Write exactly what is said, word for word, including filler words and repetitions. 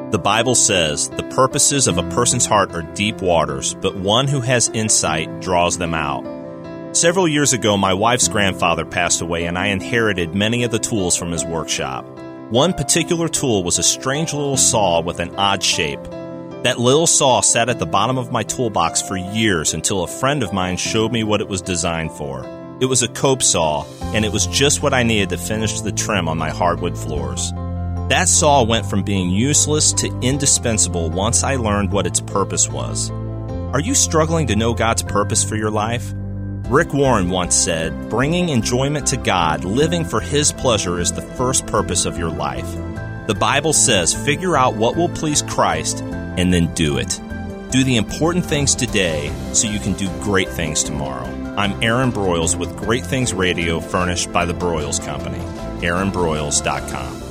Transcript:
The Bible says, "The purposes of a person's heart are deep waters, but one who has insight draws them out." Several years ago, my wife's grandfather passed away, and I inherited many of the tools from his workshop. One particular tool was a strange little saw with an odd shape. That little saw sat at the bottom of my toolbox for years until a friend of mine showed me what it was designed for. It was a cope saw, and it was just what I needed to finish the trim on my hardwood floors. That saw went from being useless to indispensable once I learned what its purpose was. Are you struggling to know God's purpose for your life? Rick Warren once said, "Bringing enjoyment to God, living for His pleasure is the first purpose of your life." The Bible says, figure out what will please Christ and then do it. Do the important things today so you can do great things tomorrow. I'm Aaron Broyles with Great Things Radio, furnished by the Broyles Company. aaron broyles dot com.